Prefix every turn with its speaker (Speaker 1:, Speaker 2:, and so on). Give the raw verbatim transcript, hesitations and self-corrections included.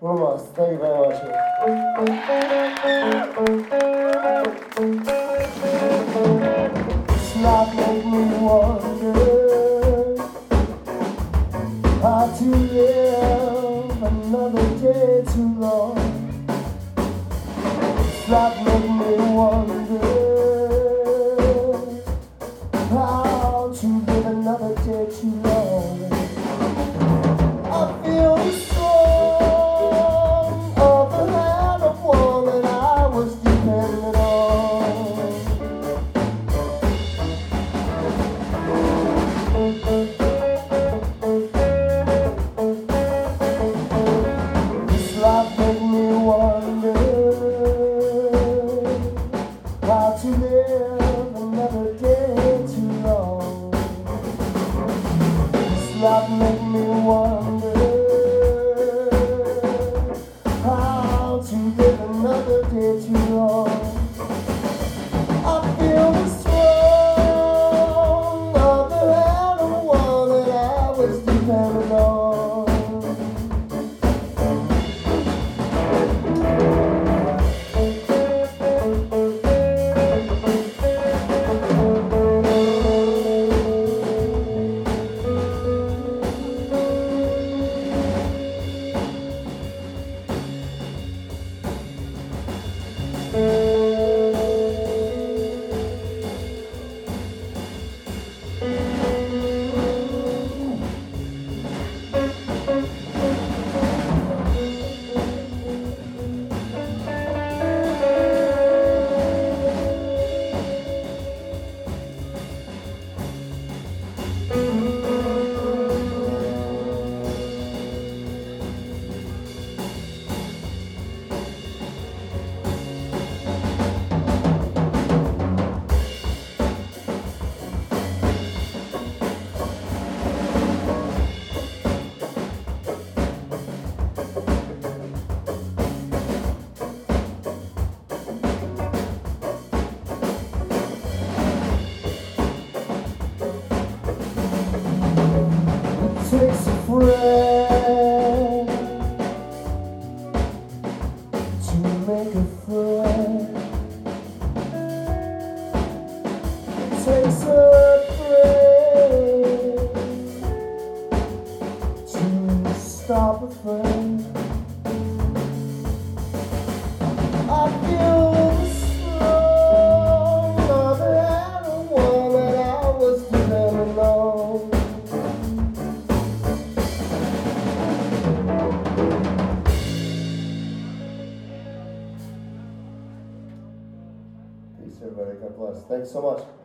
Speaker 1: One of us. Thank you very much. This life make me wonder how to live another day too long. This life make me wonder how to live another day too long. I feel the storm of the hand of one that I was dependent on. This life made me wonder how to live another day too long. This life made me wonder how to live another day too long. I feel the strong of the hand of one that I was dependent on. Takes a friend to make a friend. It takes a friend to stop a friend. I feel the strong of the hand of one that I was dependent on. Peace, everybody. God bless. Thanks so much.